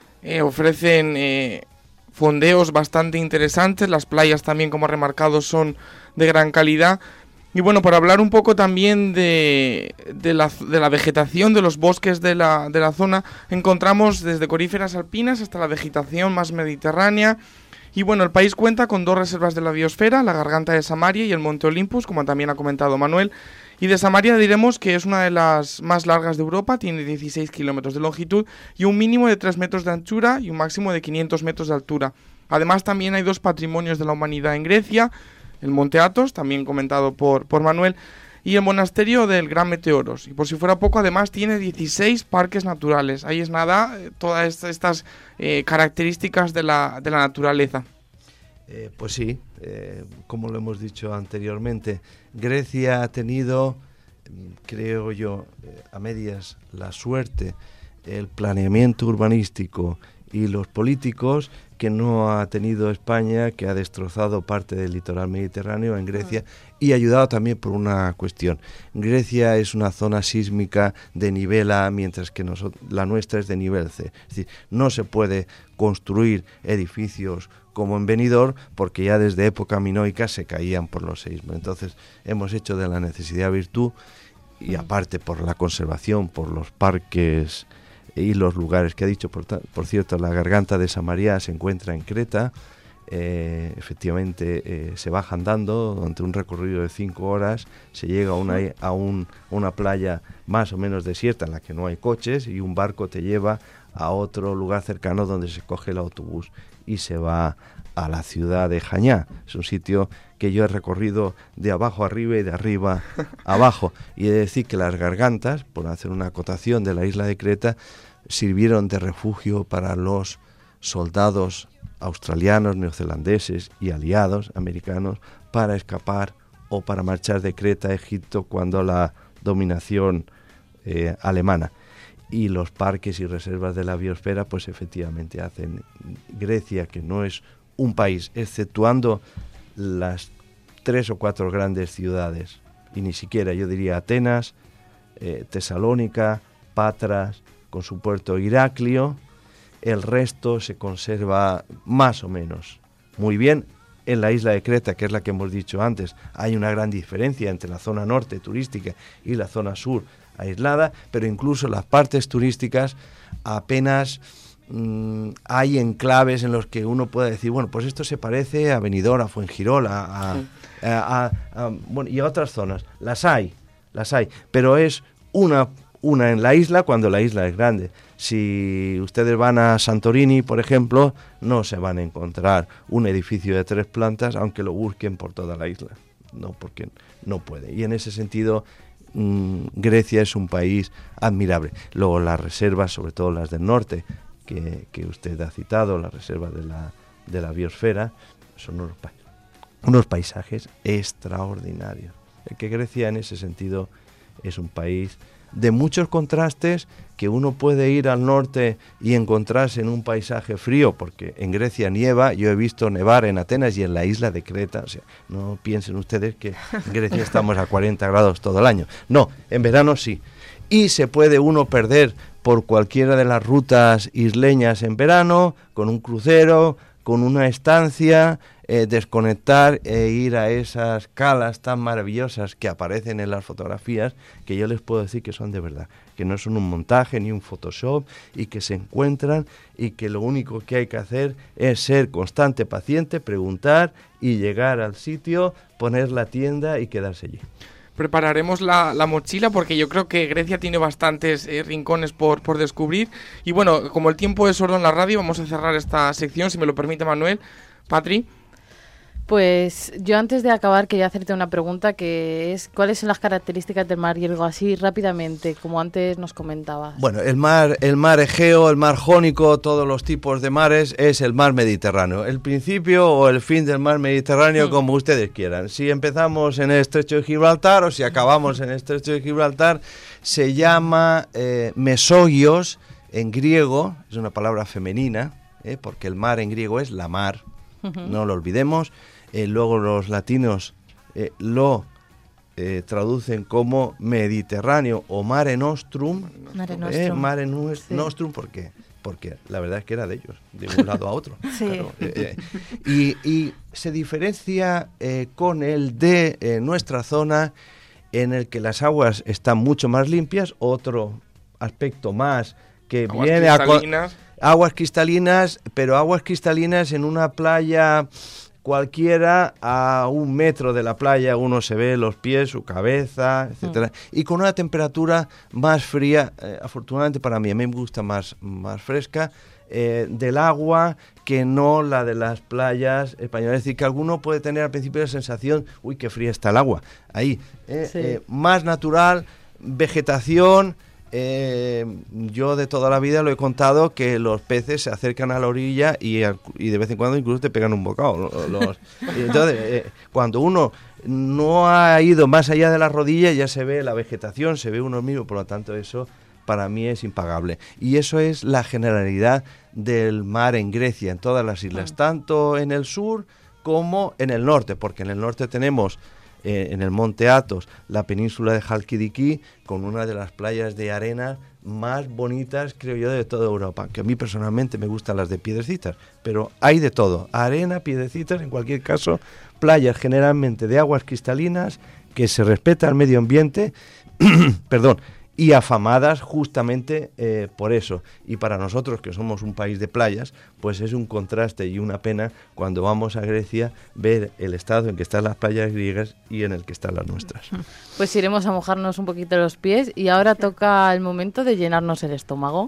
[SPEAKER 2] Ofrecen fondeos bastante interesantes, las playas también, como ha remarcado, son de gran calidad. Y bueno, para hablar un poco también de la vegetación, de los bosques de la zona, encontramos desde coníferas alpinas hasta la vegetación más mediterránea. Y bueno, el país cuenta con 2 reservas de la biosfera, la Garganta de Samaria y el Monte Olympus, como también ha comentado Manuel. Y de Samaria diremos que es una de las más largas de Europa, tiene 16 kilómetros de longitud y un mínimo de 3 metros de anchura y un máximo de 500 metros de altura. Además también hay 2 patrimonios de la humanidad en Grecia, el Monte Athos, también comentado por Manuel, y el monasterio del Gran Meteoros. Y por si fuera poco, además tiene 16 parques naturales. Ahí es nada, todas estas características de la naturaleza.
[SPEAKER 4] Pues sí, como lo hemos dicho anteriormente, Grecia ha tenido, creo yo, a medias la suerte, el planeamiento urbanístico y los políticos que no ha tenido España, que ha destrozado parte del litoral mediterráneo en Grecia, y ayudado también por una cuestión. Grecia es una zona sísmica de nivel A, mientras que la nuestra es de nivel C. Es decir, no se puede construir edificios como en Benidorm, porque ya desde época minoica se caían por los seísmos. Entonces hemos hecho de la necesidad virtud, y aparte por la conservación, por los parques y los lugares que ha dicho. Por cierto, la Garganta de Samaria se encuentra en Creta. Efectivamente se baja andando durante un recorrido de 5 horas, se llega a una playa más o menos desierta en la que no hay coches, y un barco te lleva a otro lugar cercano donde se coge el autobús y se va a la ciudad de Jañá. Es un sitio que yo he recorrido de abajo arriba y de arriba abajo, y he de decir que las gargantas, por hacer una acotación de la isla de Creta, sirvieron de refugio para los soldados australianos, neozelandeses y aliados americanos para escapar o para marchar de Creta a Egipto cuando la dominación alemana. Y los parques y reservas de la biosfera pues efectivamente hacen Grecia, que no es un país, exceptuando las 3 o 4 grandes ciudades, y ni siquiera, yo diría Atenas, Tesalónica, Patras, con su puerto Heraclio. El resto se conserva más o menos muy bien. En la isla de Creta, que es la que hemos dicho antes, hay una gran diferencia entre la zona norte turística y la zona sur aislada, pero incluso las partes turísticas apenas hay enclaves en los que uno pueda decir, bueno, pues esto se parece a Benidorm, a Fuengirola, bueno, y a otras zonas. Las hay, pero es una en la isla cuando la isla es grande. Si ustedes van a Santorini, por ejemplo, no se van a encontrar un edificio de 3 plantas, aunque lo busquen por toda la isla. No, porque no puede. Y en ese sentido, Grecia es un país admirable. Luego las reservas, sobre todo las del norte, que usted ha citado, las reservas de la biosfera, son unos paisajes extraordinarios. Que Grecia en ese sentido es un país de muchos contrastes, que uno puede ir al norte y encontrarse en un paisaje frío, porque en Grecia nieva. Yo he visto nevar en Atenas y en la isla de Creta. O sea, no piensen ustedes que en Grecia estamos a 40 grados todo el año. No, en verano sí. Y se puede uno perder por cualquiera de las rutas isleñas en verano, con un crucero, con una estancia, desconectar e ir a esas calas tan maravillosas que aparecen en las fotografías, que yo les puedo decir que son de verdad, que no son un montaje ni un Photoshop, y que se encuentran, y que lo único que hay que hacer es ser constante, paciente, preguntar y llegar al sitio, poner la tienda y quedarse allí.
[SPEAKER 2] Prepararemos la mochila, porque yo creo que Grecia tiene bastantes rincones por descubrir. Y bueno, como el tiempo es oro en la radio, vamos a cerrar esta sección, si me lo permite Manuel. Patri.
[SPEAKER 1] Pues yo antes de acabar quería hacerte una pregunta que es ¿cuáles son las características del mar griego así rápidamente, como antes nos comentabas?
[SPEAKER 4] Bueno, el mar Egeo, el mar Jónico, todos los tipos de mares es el mar Mediterráneo. El principio o el fin del mar Mediterráneo, como ustedes quieran. Si empezamos en el Estrecho de Gibraltar o si acabamos en el Estrecho de Gibraltar, se llama Mesogios en griego, es una palabra femenina, porque el mar en griego es la mar, no lo olvidemos. Luego los latinos lo traducen como Mediterráneo o Mare Nostrum.
[SPEAKER 3] Mare Nostrum.
[SPEAKER 4] Mare Nostrum, ¿por qué? Porque la verdad es que era de ellos, de un lado a otro.
[SPEAKER 3] Sí.
[SPEAKER 4] Claro. Y se diferencia con el de nuestra zona, en el que las aguas están mucho más limpias. Otro aspecto más que
[SPEAKER 2] Aguas
[SPEAKER 4] viene
[SPEAKER 2] cristalinas.
[SPEAKER 4] aguas cristalinas, pero aguas cristalinas en una playa cualquiera, a 1 metro de la playa uno se ve los pies, su cabeza, etcétera, y con una temperatura más fría, afortunadamente para mí, a mí me gusta más fresca, del agua que no la de las playas españolas. Es decir, que alguno puede tener al principio la sensación, uy, qué fría está el agua, ahí, más natural, vegetación. Yo de toda la vida lo he contado que los peces se acercan a la orilla y de vez en cuando incluso te pegan un bocado. Entonces, cuando uno no ha ido más allá de la rodilla, ya se ve la vegetación, se ve uno mismo, por lo tanto eso para mí es impagable. Y eso es la generalidad del mar en Grecia, en todas las islas, tanto en el sur como en el norte, porque en el norte tenemos en el monte Athos, la península de Halkidiki, con una de las playas de arena más bonitas, creo yo, de toda Europa, que a mí personalmente me gustan las de piedrecitas, pero hay de todo, arena, piedrecitas, en cualquier caso, playas generalmente de aguas cristalinas, que se respeta el medio ambiente, perdón, y afamadas justamente por eso. Y para nosotros, que somos un país de playas, pues es un contraste y una pena cuando vamos a Grecia ver el estado en que están las playas griegas y en el que están las nuestras.
[SPEAKER 1] Pues iremos a mojarnos un poquito los pies y ahora toca el momento de llenarnos el estómago.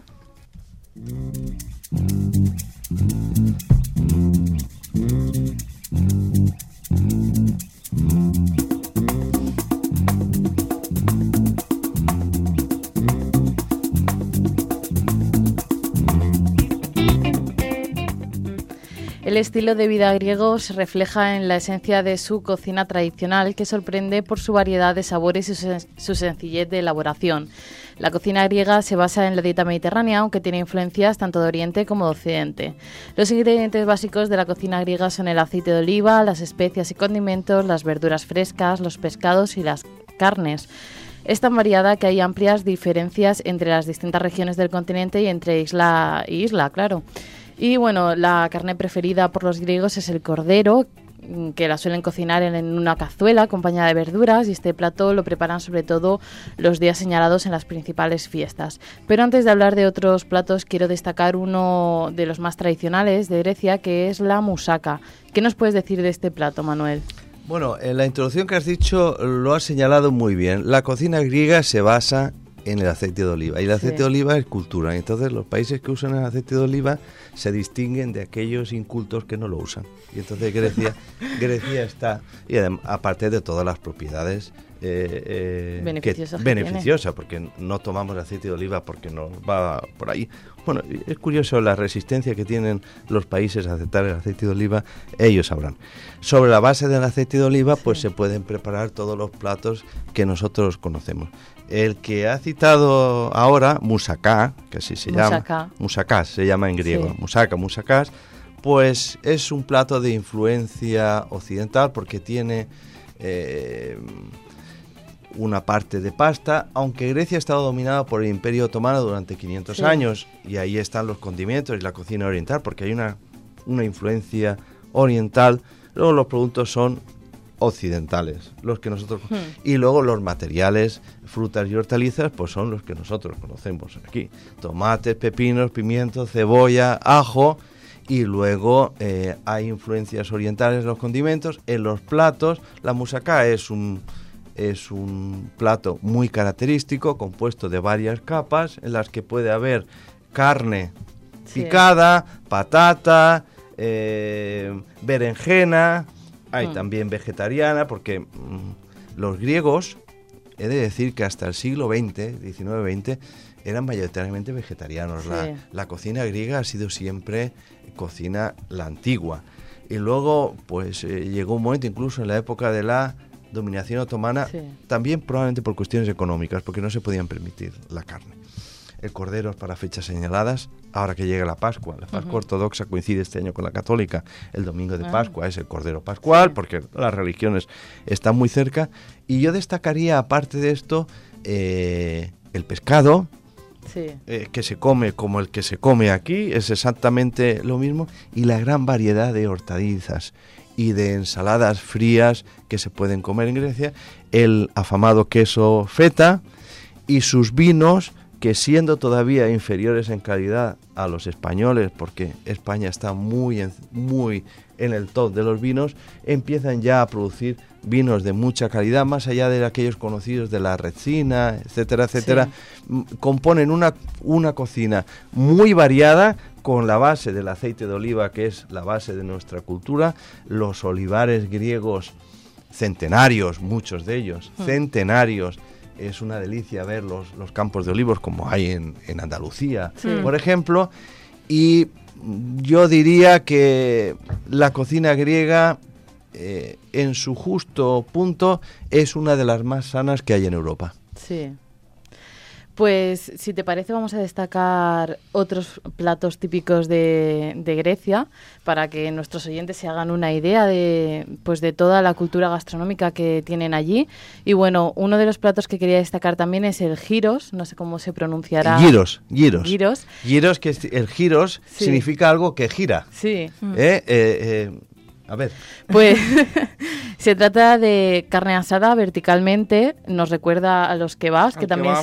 [SPEAKER 1] El estilo de vida griego se refleja en la esencia de su cocina tradicional, que sorprende por su variedad de sabores y su sencillez de elaboración. La cocina griega se basa en la dieta mediterránea, aunque tiene influencias tanto de Oriente como de Occidente. Los ingredientes básicos de la cocina griega son el aceite de oliva, las especias y condimentos, las verduras frescas, los pescados y las carnes. Es tan variada que hay amplias diferencias entre las distintas regiones del continente y entre isla y isla, claro. Y bueno, la carne preferida por los griegos es el cordero, que la suelen cocinar en una cazuela acompañada de verduras, y este plato lo preparan sobre todo los días señalados en las principales fiestas. Pero antes de hablar de otros platos, quiero destacar uno de los más tradicionales de Grecia, que es la moussaka. ¿Qué nos puedes decir de este plato, Manuel?
[SPEAKER 4] Bueno, en la introducción que has dicho lo has señalado muy bien. La cocina griega se basa en el aceite de oliva, y el aceite de oliva es cultura, y entonces los países que usan el aceite de oliva se distinguen de aquellos incultos que no lo usan, y entonces Grecia está, y además, aparte de todas las propiedades beneficiosa, porque no tomamos aceite de oliva porque nos va por ahí. Bueno, es curioso la resistencia que tienen los países a aceptar el aceite de oliva, ellos sabrán. Sobre la base del aceite de oliva, pues se pueden preparar todos los platos que nosotros conocemos. El que ha citado ahora, moussaka, que así se llama, moussaka se llama en griego, moussakás, pues es un plato de influencia occidental porque tiene una parte de pasta, aunque Grecia ha estado dominada por el Imperio Otomano durante 500 años, y ahí están los condimentos y la cocina oriental, porque hay una influencia oriental. Luego los productos son occidentales, los que nosotros y luego los materiales, frutas y hortalizas, pues son los que nosotros conocemos aquí: tomates, pepinos, pimientos, cebolla, ajo. Y luego hay influencias orientales en los condimentos. En los platos, la moussaka es un plato muy característico, compuesto de varias capas, en las que puede haber carne picada, patata, berenjena. Hay también vegetariana, porque los griegos, he de decir que hasta el siglo XX, XIX-XX, eran mayoritariamente vegetarianos.
[SPEAKER 1] Sí.
[SPEAKER 4] La cocina griega ha sido siempre cocina la antigua. Y luego, pues llegó un momento, incluso en la época de la dominación otomana, también probablemente por cuestiones económicas, porque no se podían permitir la carne. El cordero es para fechas señaladas, ahora que llega la Pascua ortodoxa coincide este año con la católica, el domingo de Pascua es el cordero pascual, porque las religiones están muy cerca, y yo destacaría, aparte de esto, el pescado, que se come como el que se come aquí, es exactamente lo mismo, y la gran variedad de hortalizas y de ensaladas frías que se pueden comer en Grecia, el afamado queso feta y sus vinos, que siendo todavía inferiores en calidad a los españoles, porque España está muy en el top de los vinos, empiezan ya a producir vinos de mucha calidad, más allá de aquellos conocidos de la Retsina, etcétera, etcétera. Componen una cocina muy variada, con la base del aceite de oliva, que es la base de nuestra cultura, los olivares griegos centenarios, muchos de ellos, centenarios. Es una delicia ver los campos de olivos como hay en Andalucía, por ejemplo. Y yo diría que la cocina griega, en su justo punto, es una de las más sanas que hay en Europa.
[SPEAKER 1] Sí. Pues, si te parece, vamos a destacar otros platos típicos de Grecia para que nuestros oyentes se hagan una idea de toda la cultura gastronómica que tienen allí. Y bueno, uno de los platos que quería destacar también es el gyros, no sé cómo se pronunciará.
[SPEAKER 4] Gyros.
[SPEAKER 1] Gyros,
[SPEAKER 4] que el gyros significa algo que gira.
[SPEAKER 1] Sí.
[SPEAKER 4] A ver.
[SPEAKER 1] Pues se trata de carne asada verticalmente, nos recuerda a los kebabs, que también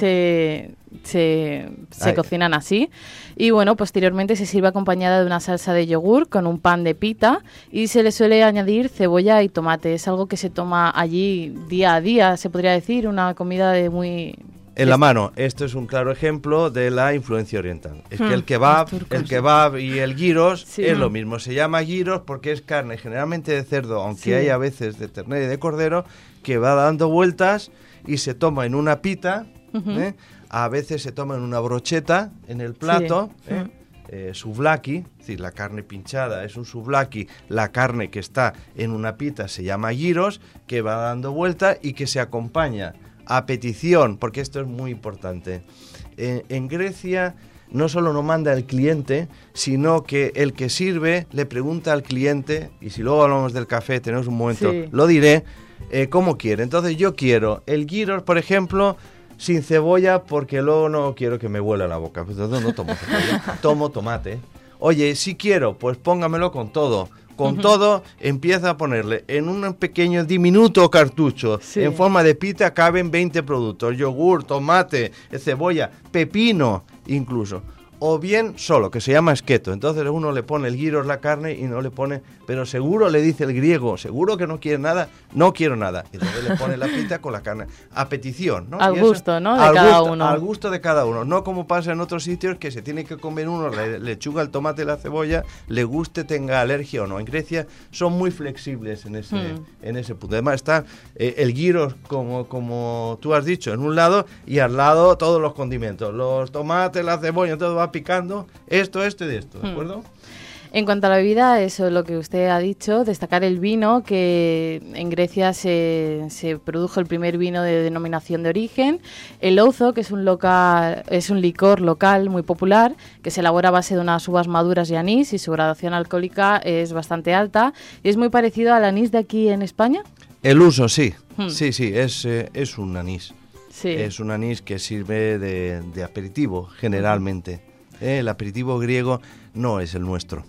[SPEAKER 1] se cocinan así. Y bueno, posteriormente se sirve acompañada de una salsa de yogur con un pan de pita y se le suele añadir cebolla y tomate. Es algo que se toma allí día a día, se podría decir, una comida de muy...
[SPEAKER 4] En la mano, esto es un claro ejemplo de la influencia oriental. Es que el kebab y el gyros es lo mismo. Se llama gyros porque es carne generalmente de cerdo, aunque hay a veces de ternera y de cordero, que va dando vueltas y se toma en una pita, a veces se toma en una brocheta en el plato, souvlaki, es decir, la carne pinchada es un souvlaki, la carne que está en una pita se llama gyros, que va dando vueltas y que se acompaña a petición, porque esto es muy importante. En Grecia no solo no manda el cliente, sino que el que sirve le pregunta al cliente, y si luego hablamos del café, tenemos un momento, lo diré, cómo quiere. Entonces yo quiero el gyros, por ejemplo, sin cebolla, porque luego no quiero que me huela la boca. Entonces no tomo cebolla, tomo tomate. Oye, si quiero, pues póngamelo con todo. Con todo, empieza a ponerle en un pequeño diminuto cartucho, en forma de pita, caben 20 productos, yogur, tomate, cebolla, pepino incluso, o bien solo, que se llama esqueto. Entonces uno le pone el gyros, la carne, y no le pone, pero seguro, le dice el griego, seguro que no quiere nada, no quiero nada. Y entonces le pone la pita con la carne, a petición, ¿no?
[SPEAKER 1] Al gusto, ¿no? De cada uno.
[SPEAKER 4] Al gusto de cada uno, no como pasa en otros sitios que se tiene que comer uno la lechuga, el tomate y la cebolla, le guste, tenga alergia o no. En Grecia son muy flexibles en ese punto. Además está el gyros, como tú has dicho, en un lado, y al lado todos los condimentos, los tomates, la cebolla, todo va picando, esto y de esto, ¿de acuerdo?
[SPEAKER 1] En cuanto a la bebida, eso es lo que usted ha dicho, destacar el vino, que en Grecia se produjo el primer vino de denominación de origen, el ouzo, que es un licor local muy popular, que se elabora a base de unas uvas maduras y anís, y su graduación alcohólica es bastante alta, y es muy parecido al anís de aquí en España.
[SPEAKER 4] El uso, sí, es un anís.
[SPEAKER 1] Sí.
[SPEAKER 4] Es un anís que sirve de aperitivo, generalmente. El aperitivo griego no es el nuestro.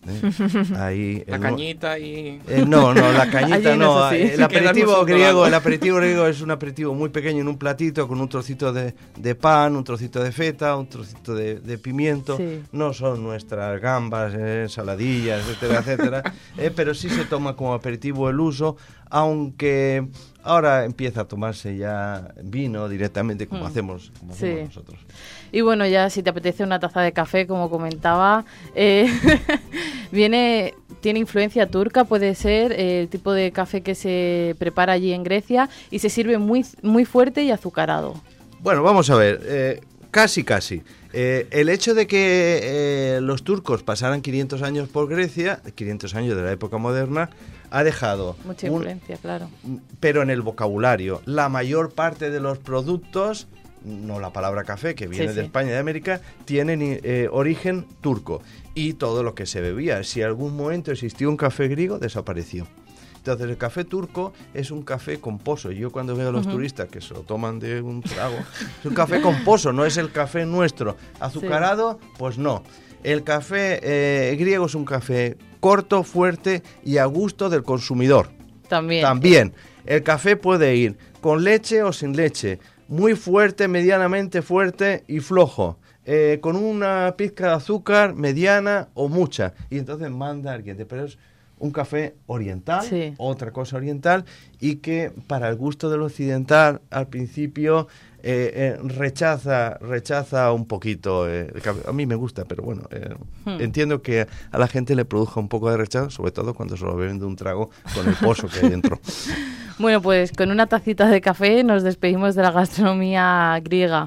[SPEAKER 4] Ahí
[SPEAKER 2] la cañita y...
[SPEAKER 4] no, la cañita no.
[SPEAKER 1] Sí.
[SPEAKER 4] El aperitivo griego es un aperitivo muy pequeño en un platito con un trocito de pan, un trocito de feta, un trocito de pimiento. Sí. No son nuestras gambas, ensaladillas, etcétera, etcétera. Pero sí se toma como aperitivo el uso, aunque ahora empieza a tomarse ya vino directamente como hacemos nosotros.
[SPEAKER 1] Y bueno, ya si te apetece una taza de café, como comentaba, viene tiene influencia turca, puede ser el tipo de café que se prepara allí en Grecia y se sirve muy, muy fuerte y azucarado.
[SPEAKER 4] Bueno, vamos a ver, casi. El hecho de que los turcos pasaran 500 años por Grecia, 500 años de la época moderna, ha dejado
[SPEAKER 1] mucha influencia, claro.
[SPEAKER 4] Pero en el vocabulario, la mayor parte de los productos, no la palabra café, que viene de España y de América, tienen origen turco. Y todo lo que se bebía, si en algún momento existió un café griego, desapareció. Entonces el café turco es un café con pozo. Yo cuando veo a los turistas que se lo toman de un trago, es un café con pozo, no es el café nuestro. Azucarado, pues no. El café griego es un café corto, fuerte y a gusto del consumidor. También. El café puede ir con leche o sin leche, muy fuerte, medianamente fuerte y flojo. Con una pizca de azúcar, mediana o mucha. Y entonces manda alguien, pero es un café oriental, otra cosa oriental, y que para el gusto del occidental al principio rechaza un poquito el café. A mí me gusta, pero bueno, entiendo que a la gente le produzca un poco de rechazo, sobre todo cuando se lo beben de un trago con el pozo que hay dentro.
[SPEAKER 1] Bueno, pues con una tacita de café nos despedimos de la gastronomía griega.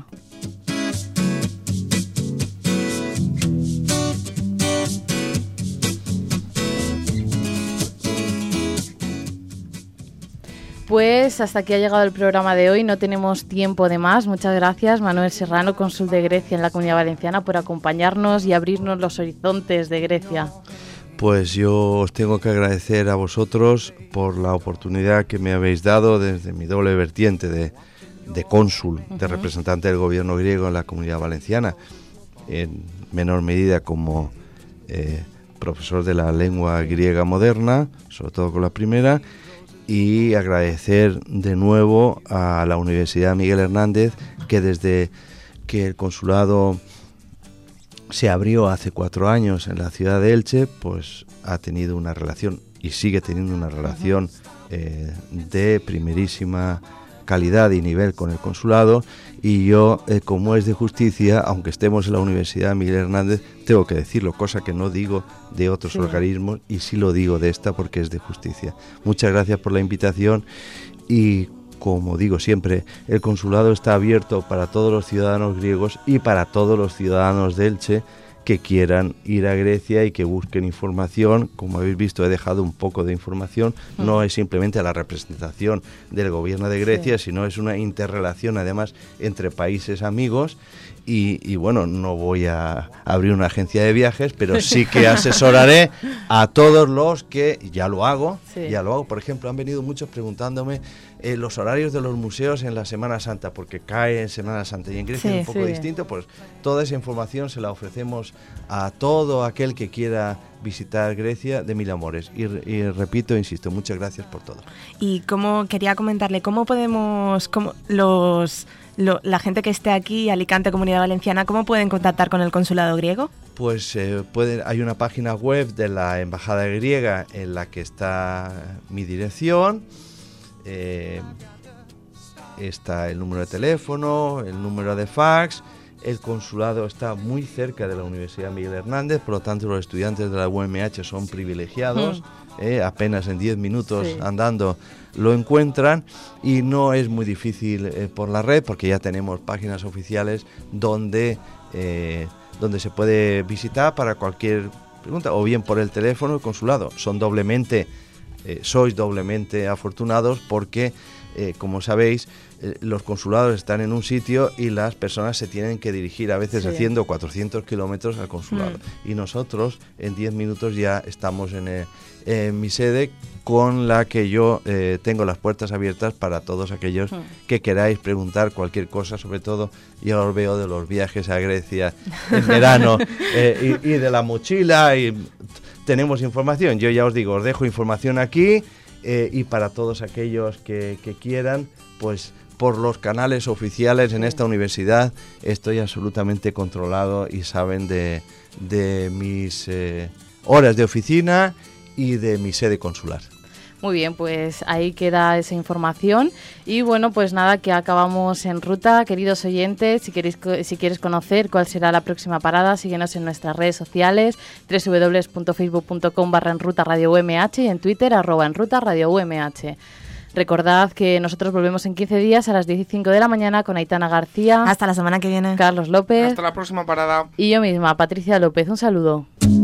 [SPEAKER 1] Pues hasta aquí ha llegado el programa de hoy, no tenemos tiempo de más. Muchas gracias, Manuel Serrano, cónsul de Grecia en la Comunidad Valenciana, por acompañarnos y abrirnos los horizontes de Grecia.
[SPEAKER 4] Pues yo os tengo que agradecer a vosotros por la oportunidad que me habéis dado desde mi doble vertiente de cónsul, de representante del gobierno griego en la Comunidad Valenciana, en menor medida como profesor de la lengua griega moderna, sobre todo con la primera, y agradecer de nuevo a la Universidad Miguel Hernández, que desde que el consulado se abrió hace 4 años en la ciudad de Elche, pues ha tenido una relación y sigue teniendo una relación de primerísima calidad y nivel con el consulado, y yo, como es de justicia, aunque estemos en la Universidad Miguel Hernández, tengo que decirlo, cosa que no digo de otros organismos, y sí lo digo de esta porque es de justicia. Muchas gracias por la invitación y, como digo siempre, el consulado está abierto para todos los ciudadanos griegos y para todos los ciudadanos de Elche que quieran ir a Grecia y que busquen información. Como habéis visto, he dejado un poco de información. No es simplemente la representación del gobierno de Grecia, sino es una interrelación además entre países amigos. Y bueno, no voy a abrir una agencia de viajes, pero sí que asesoraré a todos los que ya lo hago. Por ejemplo, han venido muchos preguntándome los horarios de los museos en la Semana Santa, porque cae en Semana Santa y en Grecia es un poco distinto. Pues toda esa información se la ofrecemos a todo aquel que quiera visitar Grecia de mil amores. Y repito, insisto, muchas gracias por todo.
[SPEAKER 3] Y quería comentarle, ¿cómo podemos, la gente que esté aquí, Alicante, Comunidad Valenciana, cómo pueden contactar con el consulado griego?
[SPEAKER 4] Pues hay una página web de la Embajada griega en la que está mi dirección, está el número de teléfono, el número de fax. El consulado está muy cerca de la Universidad Miguel Hernández, por lo tanto los estudiantes de la UMH son privilegiados, apenas en 10 minutos andando lo encuentran, y no es muy difícil por la red, porque ya tenemos páginas oficiales donde se puede visitar para cualquier pregunta, o bien por el teléfono. El consulado sois doblemente afortunados porque, como sabéis, los consulados están en un sitio y las personas se tienen que dirigir a veces haciendo 400 kilómetros al consulado. Y nosotros en 10 minutos ya estamos en mi sede, con la que yo tengo las puertas abiertas para todos aquellos que queráis preguntar cualquier cosa. Sobre todo yo os veo de los viajes a Grecia en verano y de la mochila, y tenemos información. Yo ya os digo, os dejo información aquí, y para todos aquellos que quieran, pues por los canales oficiales en esta universidad estoy absolutamente controlado, y saben de mis horas de oficina y de mi sede consular.
[SPEAKER 1] Muy bien, pues ahí queda esa información. Y bueno, pues nada, que acabamos en ruta. Queridos oyentes, si quieres conocer cuál será la próxima parada, síguenos en nuestras redes sociales, www.facebook.com/enruta-radio-UMH y en Twitter @enruta-radio-UMH. Recordad que nosotros volvemos en 15 días a las 15 de la mañana con Aitana García.
[SPEAKER 3] Hasta la semana que viene.
[SPEAKER 1] Carlos López.
[SPEAKER 2] Hasta la próxima parada.
[SPEAKER 1] Y yo misma, Patricia López. Un saludo.